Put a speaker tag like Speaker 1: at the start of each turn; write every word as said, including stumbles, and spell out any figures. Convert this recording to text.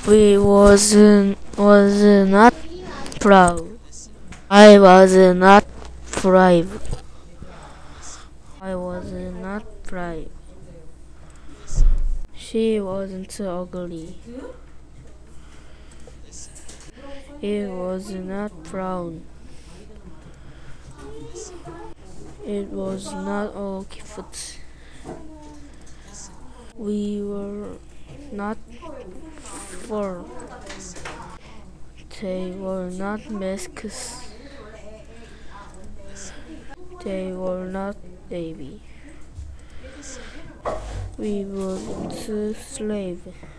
Speaker 1: We was was not proud. I was not proud. I was not proud. She wasn't ugly. It was not brown. It was not all cute. We were not fur. They were not masks. They were not baby. We were two slaves.